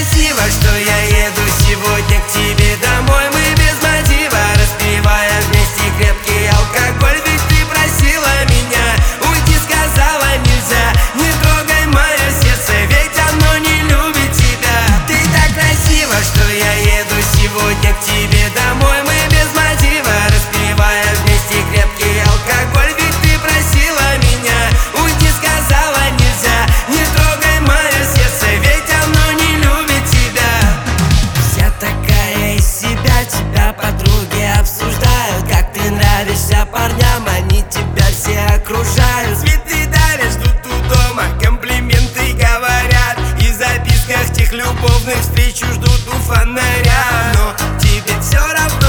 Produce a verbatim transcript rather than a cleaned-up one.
красиво, что я еду сегодня к тебе домой. Мы без мотива, распивая вместе крепкий алкоголь. Ведь ты просила меня уйти, сказала нельзя. Не трогай мое сердце, ведь оно не любит тебя. Ты так красиво, что я еду сегодня к тебе домой. Мы без мотива, распивая вместе крепкий алкоголь. Ведь ты просила меня уйти, сказала нельзя. Не трогай мое сердце, ведь оно не любит тебя. Вся такая из себя, тебя подруги обсуждают. Как ты нравишься парням, они тебя все окружают. Цветы дарят, ждут у дома, комплименты говорят. И в записках тех любовных встречу ждут у фонаря. Но тебе все равно